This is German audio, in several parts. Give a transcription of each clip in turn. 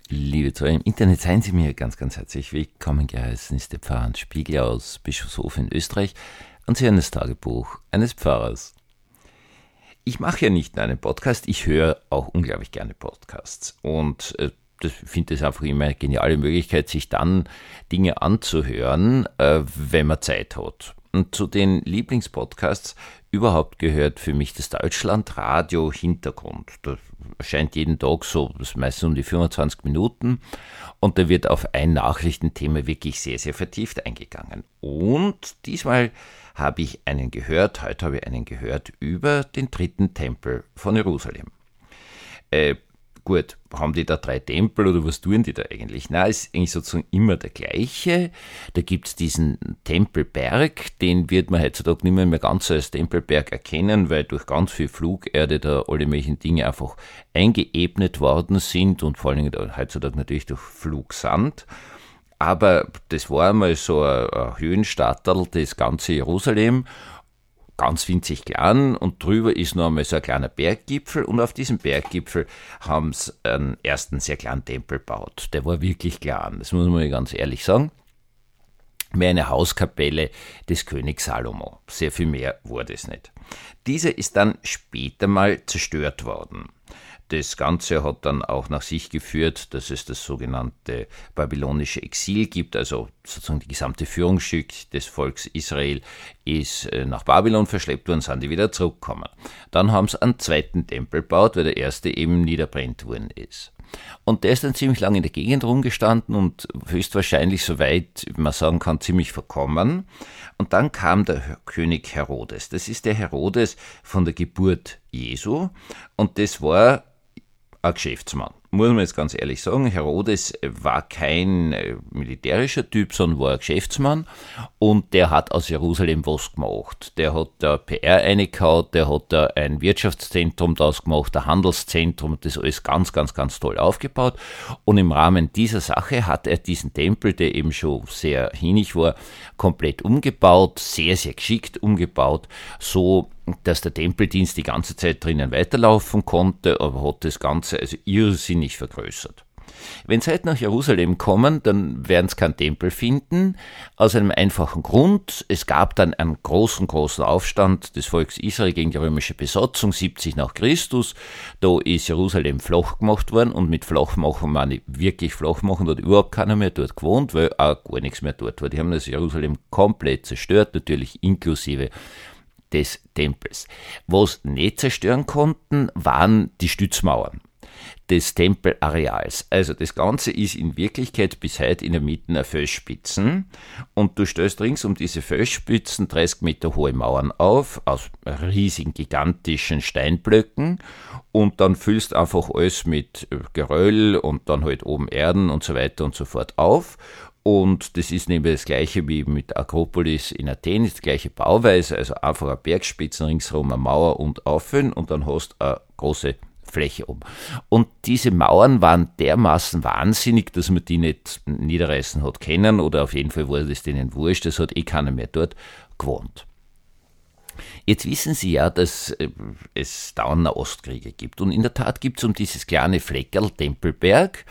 Liebe Zuhörer im Internet, seien Sie mir ganz, ganz herzlich willkommen geheißen, ist der Pfarrer Hans Spiegel aus Bischofshof in Österreich und Sie hören das Tagebuch eines Pfarrers. Ich mache ja nicht nur einen Podcast, ich höre auch unglaublich gerne Podcasts und ich finde das einfach immer eine geniale Möglichkeit, sich dann Dinge anzuhören, wenn man Zeit hat. Und zu den Lieblingspodcasts überhaupt gehört für mich das Deutschlandradio Hintergrund. Das erscheint jeden Tag so, das ist meistens um die 25 Minuten und da wird auf ein Nachrichtenthema wirklich sehr, sehr vertieft eingegangen. Und diesmal habe ich einen gehört, heute habe ich einen gehört über den dritten Tempel von Jerusalem. Gut, haben die da 3 Tempel oder was tun die da eigentlich? Na, ist eigentlich sozusagen immer der gleiche. Da gibt's diesen Tempelberg, den wird man heutzutage nicht mehr ganz so als Tempelberg erkennen, weil durch ganz viel Flugerde da alle möglichen Dinge einfach eingeebnet worden sind und vor allem heutzutage natürlich durch Flugsand. Aber das war einmal so ein Höhenstadterl, das ganze Jerusalem, ganz winzig klein und drüber ist noch einmal so ein kleiner Berggipfel und auf diesem Berggipfel haben sie einen ersten sehr kleinen Tempel gebaut. Der war wirklich klein, das muss man ganz ehrlich sagen. Mehr eine Hauskapelle des Königs Salomo. Sehr viel mehr war das nicht. Diese ist dann später mal zerstört worden. Das Ganze hat dann auch nach sich geführt, dass es das sogenannte babylonische Exil gibt, also sozusagen die gesamte Führungsstück des Volks Israel ist nach Babylon verschleppt worden, sind die wieder zurückgekommen. Dann haben sie einen zweiten Tempel gebaut, weil der erste eben niederbrennt worden ist. Und der ist dann ziemlich lange in der Gegend rumgestanden und höchstwahrscheinlich, soweit man sagen kann, ziemlich verkommen. Und dann kam der König Herodes. Das ist der Herodes von der Geburt Jesu und das war ein Geschäftsmann. Muss man jetzt ganz ehrlich sagen, Herodes war kein militärischer Typ, sondern war ein Geschäftsmann und der hat aus Jerusalem was gemacht. Der hat da PR reingehauen, der hat da ein Wirtschaftszentrum daraus gemacht, ein Handelszentrum, das alles ganz, ganz, ganz toll aufgebaut und im Rahmen dieser Sache hat er diesen Tempel, der eben schon sehr hinig war, komplett umgebaut, sehr, sehr geschickt umgebaut, so dass der Tempeldienst die ganze Zeit drinnen weiterlaufen konnte, aber hat das Ganze also irrsinnig vergrößert. Wenn sie heute nach Jerusalem kommen, dann werden sie keinen Tempel finden, aus einem einfachen Grund. Es gab dann einen großen, großen Aufstand des Volkes Israel gegen die römische Besatzung, 70 nach Christus. Da ist Jerusalem flach gemacht worden und mit flach machen meine ich wirklich flach machen, da hat überhaupt keiner mehr dort gewohnt, weil auch gar nichts mehr dort war. Die haben das Jerusalem komplett zerstört, natürlich inklusive des Tempels. Was nicht zerstören konnten, waren die Stützmauern des Tempelareals. Also das Ganze ist in Wirklichkeit bis heute in der Mitte eine Felsspitzen und du stellst rings um diese Felsspitzen 30 Meter hohe Mauern auf, aus riesigen, gigantischen Steinblöcken und dann füllst einfach alles mit Geröll und dann halt oben Erden und so weiter und so fort auf. Und das ist nämlich das gleiche wie mit Akropolis in Athen, ist die gleiche Bauweise, also einfach eine Bergspitzen ringsherum, eine Mauer und auffüllen und dann hast du eine große Fläche um. Und diese Mauern waren dermaßen wahnsinnig, dass man die nicht niederreißen hat können oder auf jeden Fall war das denen wurscht, das hat keiner mehr dort gewohnt. Jetzt wissen Sie ja, dass es dauernd Ostkriege gibt und in der Tat gibt es um dieses kleine Fleckerl Tempelberg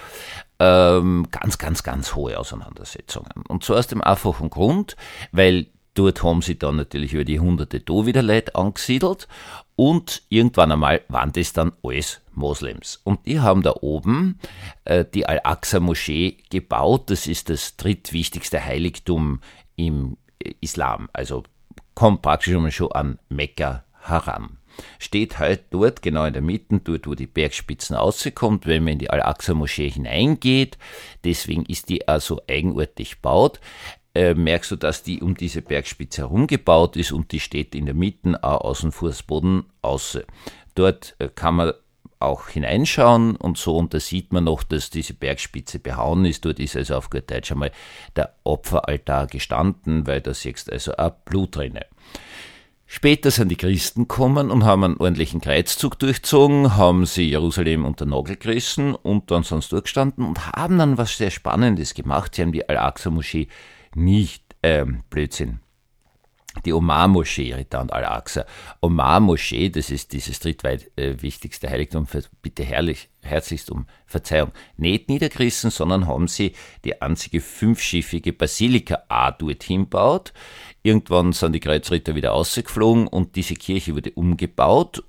ganz, ganz, ganz hohe Auseinandersetzungen. Und zwar aus dem einfachen Grund, weil dort haben sie dann natürlich über die Jahrhunderte da wieder Leute angesiedelt und irgendwann einmal waren das dann alles Moslems. Und die haben da oben die Al-Aqsa-Moschee gebaut, das ist das drittwichtigste Heiligtum im Islam, also kommt praktisch schon an Mekka heran. Steht halt dort, genau in der Mitte, dort wo die Bergspitzen rauskommt, wenn man in die Al-Aqsa-Moschee hineingeht. Deswegen ist die also eigenartig gebaut. Merkst du, dass die um diese Bergspitze herum gebaut ist und die steht in der Mitte auch aus dem Fußboden außen. Dort kann man auch hineinschauen und so, und da sieht man noch, dass diese Bergspitze behauen ist. Dort ist also auf gut Deutsch einmal der Opferaltar gestanden, weil da siehst du also auch Blut drin. Später sind die Christen gekommen und haben einen ordentlichen Kreuzzug durchzogen, haben sie Jerusalem unter den Nagel gerissen und dann sind sie durchgestanden und haben dann was sehr Spannendes gemacht. Sie haben die Al-Aqsa-Moschee nicht, die Omar-Moschee, Ritan Al-Aqsa. Omar-Moschee, das ist dieses drittweit wichtigste Heiligtum für bitte herzlichst um Verzeihung, nicht niedergerissen, sondern haben sie die einzige 5-schiffige Basilika auch dorthin gebaut. Irgendwann sind die Kreuzritter wieder rausgeflogen und diese Kirche wurde umgebaut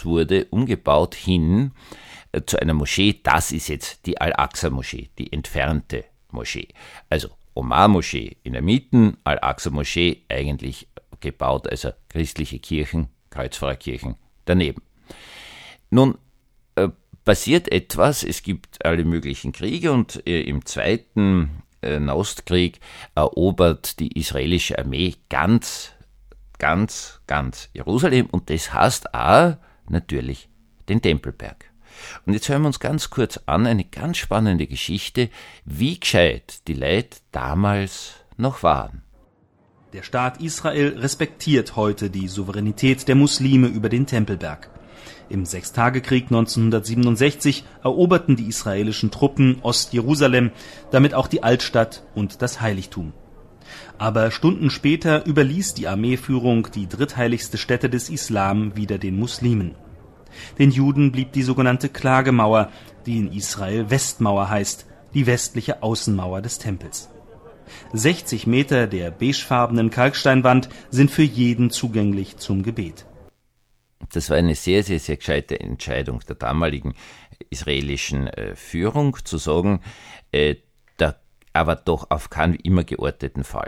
hin zu einer Moschee. Das ist jetzt die Al-Aqsa-Moschee, die entfernte Moschee. Also Omar-Moschee in der Mitte, Al-Aqsa-Moschee eigentlich gebaut, also christliche Kirchen, Kreuzfahrerkirchen daneben. Nun passiert etwas, es gibt alle möglichen Kriege und im Zweiten Nahostkrieg erobert die israelische Armee ganz Jerusalem und das heißt auch natürlich den Tempelberg. Und jetzt hören wir uns ganz kurz an, eine ganz spannende Geschichte, wie gescheit die Leute damals noch waren. Der Staat Israel respektiert heute die Souveränität der Muslime über den Tempelberg. Im Sechstagekrieg 1967 eroberten die israelischen Truppen Ostjerusalem, damit auch die Altstadt und das Heiligtum. Aber Stunden später überließ die Armeeführung die drittheiligste Stätte des Islam wieder den Muslimen. Den Juden blieb die sogenannte Klagemauer, die in Israel Westmauer heißt, die westliche Außenmauer des Tempels. 60 Meter der beigefarbenen Kalksteinwand sind für jeden zugänglich zum Gebet. Das war eine sehr, sehr, sehr gescheite Entscheidung der damaligen israelischen Führung, zu sagen, aber doch auf keinen wie immer georteten Fall.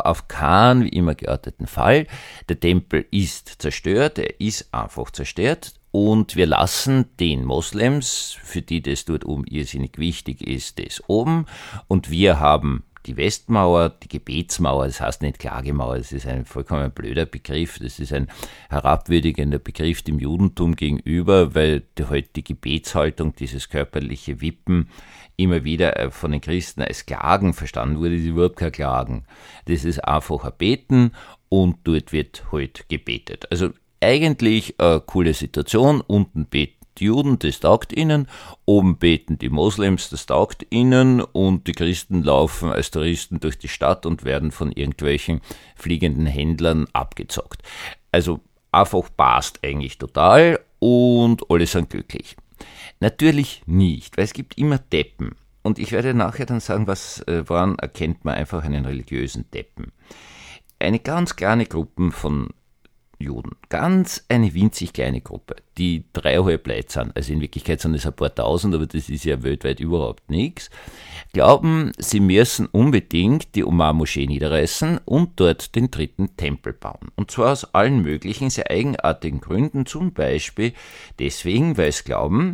Der Tempel ist zerstört, er ist einfach zerstört und wir lassen den Moslems, für die das dort oben irrsinnig wichtig ist, das oben und wir haben die Westmauer, die Gebetsmauer, das heißt nicht Klagemauer, das ist ein vollkommen blöder Begriff, das ist ein herabwürdigender Begriff dem Judentum gegenüber, weil die Gebetshaltung, dieses körperliche Wippen, immer wieder von den Christen als Klagen verstanden wurde, das ist überhaupt kein Klagen. Das ist einfach ein Beten und dort wird halt gebetet. Also eigentlich eine coole Situation, unten beten die Juden, das taugt ihnen, oben beten die Moslems, das taugt ihnen und die Christen laufen als Touristen durch die Stadt und werden von irgendwelchen fliegenden Händlern abgezockt. Also einfach passt eigentlich total und alle sind glücklich. Natürlich nicht, weil es gibt immer Deppen und ich werde nachher dann sagen, woran erkennt man einfach einen religiösen Deppen. Eine ganz kleine Gruppe von Juden, ganz eine winzig kleine Gruppe, die 3,5 Leute sind, also in Wirklichkeit sind es ein paar tausend, aber das ist ja weltweit überhaupt nichts, glauben, sie müssen unbedingt die Omar-Moschee niederreißen und dort den dritten Tempel bauen. Und zwar aus allen möglichen, sehr eigenartigen Gründen, zum Beispiel deswegen, weil sie glauben,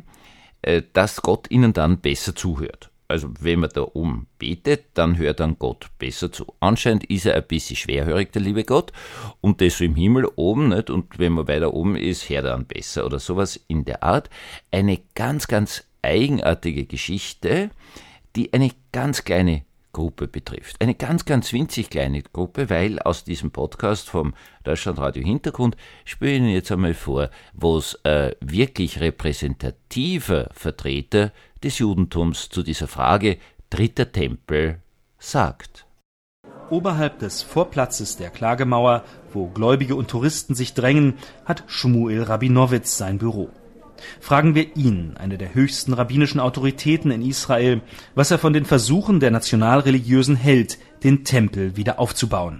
dass Gott ihnen dann besser zuhört. Also wenn man da oben betet, dann hört dann Gott besser zu. Anscheinend ist er ein bisschen schwerhörig, der liebe Gott, und das so im Himmel oben, nicht? Und wenn man weiter oben ist, hört er dann besser oder sowas in der Art. Eine ganz, ganz eigenartige Geschichte, die eine ganz kleine Gruppe betrifft. Eine ganz, ganz winzig kleine Gruppe, weil aus diesem Podcast vom Deutschlandradio Hintergrund spiele ich Ihnen jetzt einmal vor, was wirklich repräsentativer Vertreter des Judentums zu dieser Frage dritter Tempel sagt. Oberhalb des Vorplatzes der Klagemauer, wo Gläubige und Touristen sich drängen, hat Shmuel Rabinowitz sein Büro. Fragen wir ihn, eine der höchsten rabbinischen Autoritäten in Israel, was er von den Versuchen der Nationalreligiösen hält, den Tempel wieder aufzubauen.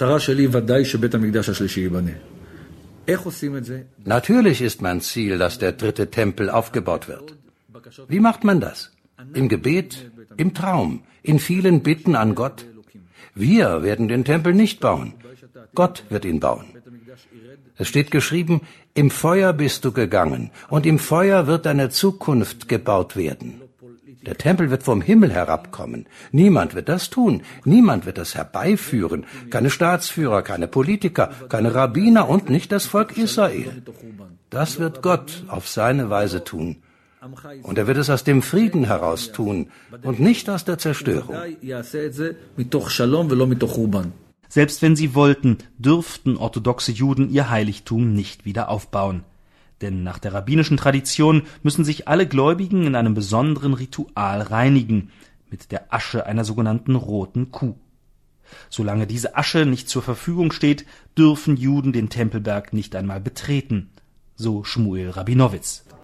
Natürlich ist mein Ziel, dass der dritte Tempel aufgebaut wird. Wie macht man das? Im Gebet, im Traum, in vielen Bitten an Gott. Wir werden den Tempel nicht bauen. Gott wird ihn bauen. Es steht geschrieben, im Feuer bist du gegangen und im Feuer wird deine Zukunft gebaut werden. Der Tempel wird vom Himmel herabkommen. Niemand wird das tun. Niemand wird das herbeiführen. Keine Staatsführer, keine Politiker, keine Rabbiner und nicht das Volk Israel. Das wird Gott auf seine Weise tun. Und er wird es aus dem Frieden heraus tun und nicht aus der Zerstörung. Selbst wenn sie wollten, dürften orthodoxe Juden ihr Heiligtum nicht wieder aufbauen. Denn nach der rabbinischen Tradition müssen sich alle Gläubigen in einem besonderen Ritual reinigen, mit der Asche einer sogenannten roten Kuh. Solange diese Asche nicht zur Verfügung steht, dürfen Juden den Tempelberg nicht einmal betreten, so Shmuel Rabinowitz.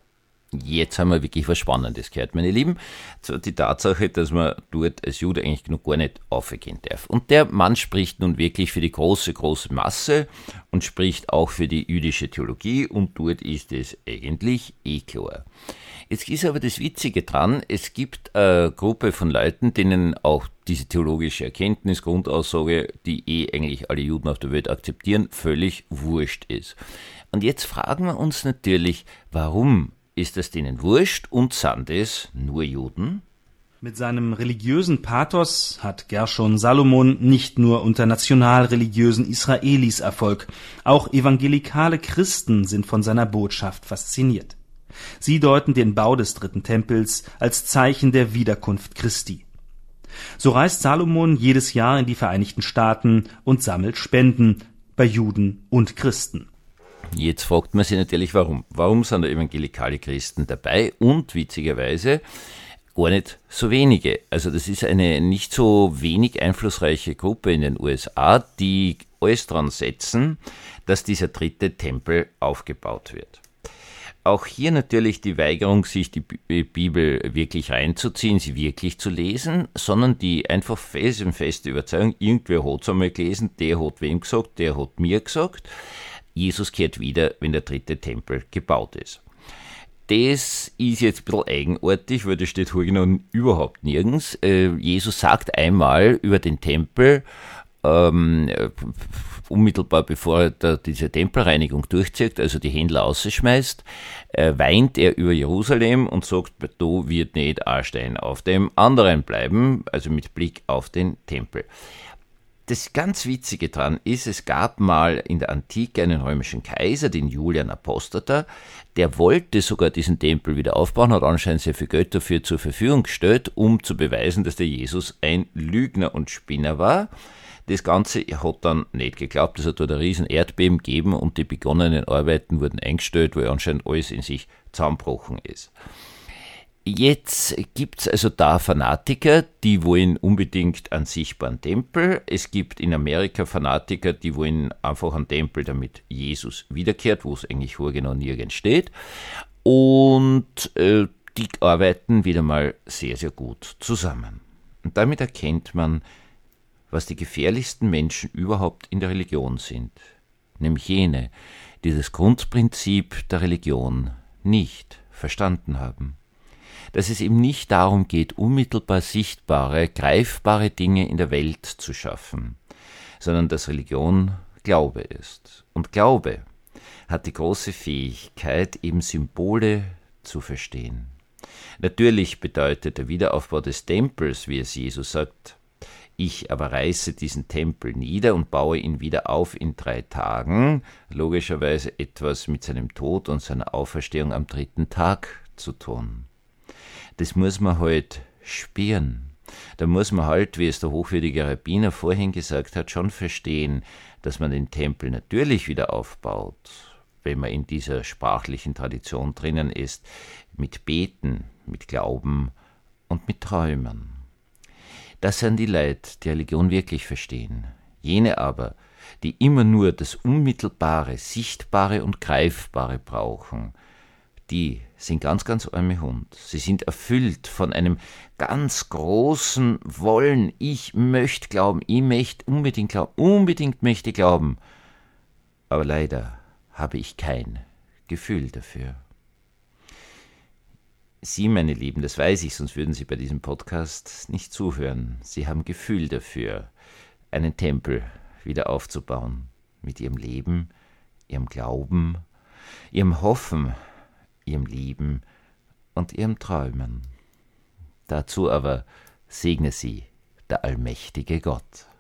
Jetzt haben wir wirklich was Spannendes gehört, meine Lieben. So die Tatsache, dass man dort als Jude eigentlich noch gar nicht aufgehen darf. Und der Mann spricht nun wirklich für die große Masse und spricht auch für die jüdische Theologie und dort ist es eigentlich klar. Jetzt ist aber das Witzige dran, es gibt eine Gruppe von Leuten, denen auch diese theologische Erkenntnis, Grundaussage, die eigentlich alle Juden auf der Welt akzeptieren, völlig wurscht ist. Und jetzt fragen wir uns natürlich, warum ist das denen wurscht und sind es nur Juden? Mit seinem religiösen Pathos hat Gershon Salomon nicht nur unter nationalreligiösen Israelis Erfolg, auch evangelikale Christen sind von seiner Botschaft fasziniert. Sie deuten den Bau des dritten Tempels als Zeichen der Wiederkunft Christi. So reist Salomon jedes Jahr in die Vereinigten Staaten und sammelt Spenden bei Juden und Christen. Jetzt fragt man sich natürlich, warum. Warum sind da evangelikale Christen dabei und witzigerweise gar nicht so wenige. Also das ist eine nicht so wenig einflussreiche Gruppe in den USA, die alles dran setzen, dass dieser dritte Tempel aufgebaut wird. Auch hier natürlich die Weigerung, sich die Bibel wirklich reinzuziehen, sie wirklich zu lesen, sondern die einfach felsenfeste Überzeugung, irgendwer hat es einmal gelesen, der hat wem gesagt, der hat mir gesagt, Jesus kehrt wieder, wenn der dritte Tempel gebaut ist. Das ist jetzt ein bisschen eigenartig, weil das steht genau überhaupt nirgends. Jesus sagt einmal über den Tempel, unmittelbar bevor er diese Tempelreinigung durchzieht, also die Händler rausschmeißt, weint er über Jerusalem und sagt, da wird nicht ein Stein auf dem anderen bleiben, also mit Blick auf den Tempel. Das ganz Witzige dran ist, es gab mal in der Antike einen römischen Kaiser, den Julian Apostata, der wollte sogar diesen Tempel wieder aufbauen, hat anscheinend sehr viel Geld dafür zur Verfügung gestellt, um zu beweisen, dass der Jesus ein Lügner und Spinner war. Das Ganze hat dann nicht geklappt, es hat dort ein riesen Erdbeben gegeben und die begonnenen Arbeiten wurden eingestellt, weil anscheinend alles in sich zusammengebrochen ist. Jetzt gibt's also da Fanatiker, die wollen unbedingt einen sichtbaren Tempel. Es gibt in Amerika Fanatiker, die wollen einfach einen Tempel, damit Jesus wiederkehrt, wo es eigentlich genau nirgends steht. Und die arbeiten wieder mal sehr, sehr gut zusammen. Und damit erkennt man, was die gefährlichsten Menschen überhaupt in der Religion sind. Nämlich jene, die das Grundprinzip der Religion nicht verstanden haben. Dass es eben nicht darum geht, unmittelbar sichtbare, greifbare Dinge in der Welt zu schaffen, sondern dass Religion Glaube ist. Und Glaube hat die große Fähigkeit, eben Symbole zu verstehen. Natürlich bedeutet der Wiederaufbau des Tempels, wie es Jesus sagt, ich aber reiße diesen Tempel nieder und baue ihn wieder auf in 3 Tagen, logischerweise etwas mit seinem Tod und seiner Auferstehung am 3. Tag zu tun. Das muss man halt spüren. Da muss man halt, wie es der hochwürdige Rabbiner vorhin gesagt hat, schon verstehen, dass man den Tempel natürlich wieder aufbaut, wenn man in dieser sprachlichen Tradition drinnen ist, mit Beten, mit Glauben und mit Träumen. Das sind die Leute, die Religion wirklich verstehen. Jene aber, die immer nur das Unmittelbare, Sichtbare und Greifbare brauchen, die sind ganz, ganz arme Hund. Sie sind erfüllt von einem ganz großen Wollen. Ich möchte glauben, ich möchte unbedingt glauben, unbedingt möchte glauben. Aber leider habe ich kein Gefühl dafür. Sie, meine Lieben, das weiß ich, sonst würden Sie bei diesem Podcast nicht zuhören. Sie haben Gefühl dafür, einen Tempel wieder aufzubauen. Mit Ihrem Leben, Ihrem Glauben, Ihrem Hoffen, Ihrem Lieben und Ihrem Träumen. Dazu aber segne Sie der allmächtige Gott.